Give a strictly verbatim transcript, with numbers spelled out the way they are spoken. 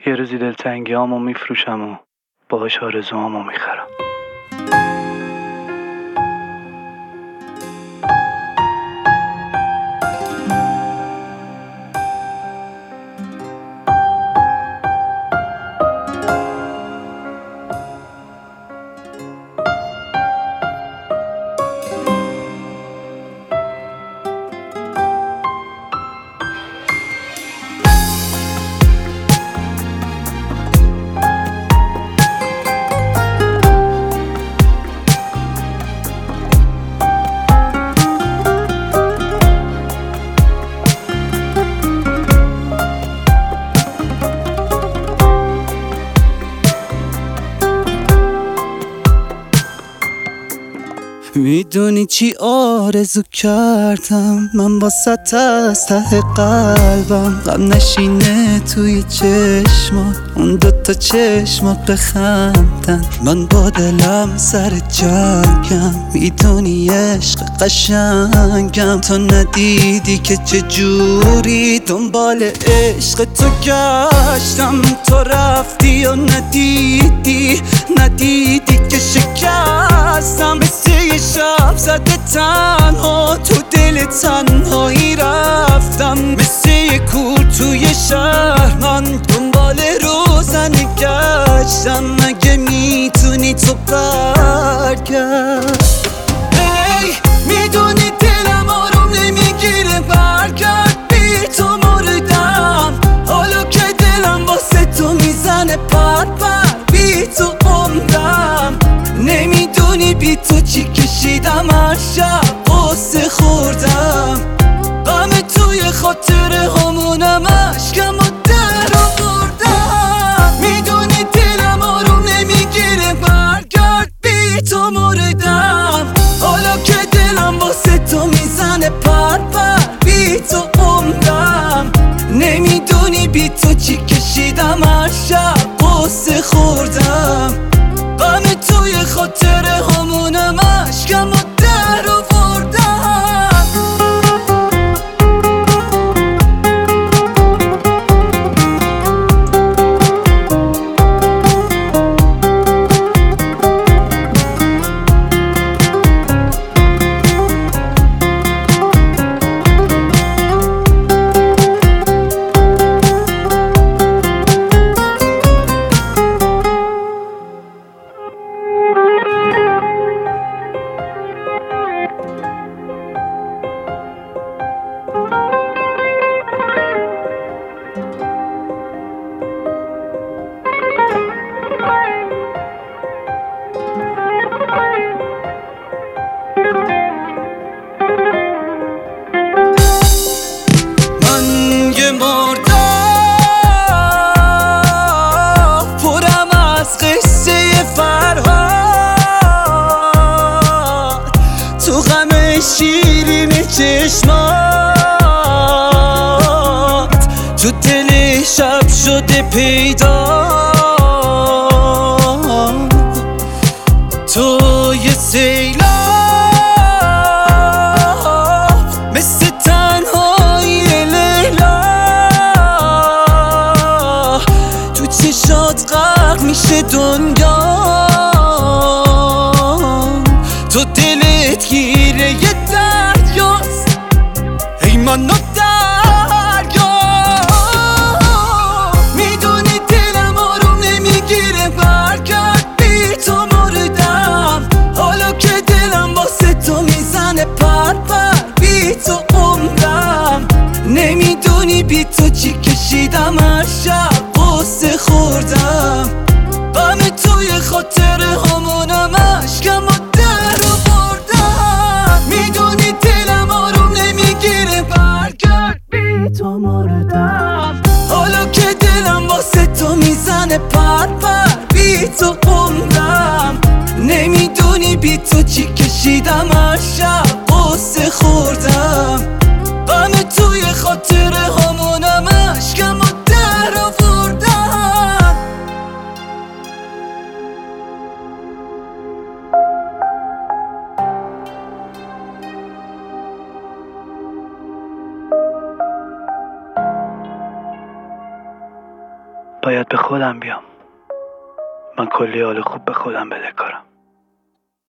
یه روزی دلتنگی هامو میفروشم و باهاش آرزوهامو میخرم. میدونی چی آرزو کردم من واسه از ته قلبم، غم نشینه توی چشمات، اون دوتا چشمات بخندن، من با دلم سر جنگم. میدونی عشق قشنگم، تو ندیدی که چجوری دنبال عشق تو گشتم، تو رفتی و ندیدی ندیدی که شکستم، مثل یه شب زده تنها تو دل تنهایی رفتم، مثل یه کور توی شهر من دنبال روزنه گشتم، مگه میتونی تو برگرد؟ ای میدونی دلم آروم نمیگیره، برگرد بی تو مردم، حالا که دلم واسه تو میزنه پر پر، بی تو عمرم، نمیدونی بی تو چی کشیدم، هر شب قصه خوردم، غم توی خاطره همونم، عشقم و در آوردم، میدونی دلم آروم نمیگیره، برگرد بی تو مردم، حالا که دلم واسه تو میزنه پر پر، بی تو عمرم، نمیدونی بی تو چی کشیدم، هر شب قصه خوردم، غم توی خاطره همونم، عشقم و در آوردم. شیرین چشمات تو دل شب شده پیدا، تو یه سیلاب مثل تنهایی لیلا، تو چشات غرق میشه دنیا، تو دلت گیره یه دریاست، ای منو دریا، میدونی دلم آروم نمیگیره، برگرد بی تو مردم، حالا که دلم واسه تو میزنه پر پر، بی تو عمرم، نمیدونی بی تو چی کشیدم، هر شب قصه خوردم، غم توی خاطره همونم، عشقم و در آوردم، میدونی دلم آروم نمیگیره، برگرد بی تو مردم، حالا که دلم واسه تو میزنه پر پر، بی تو عمرم، نمیدونی بی تو چی کشیدم، هر شب قصه خوردم، غم توی خاطره همونم، عشقم و در آوردم. باید به خودم بیام. من کلی حال خوب به خودم بدهکارم.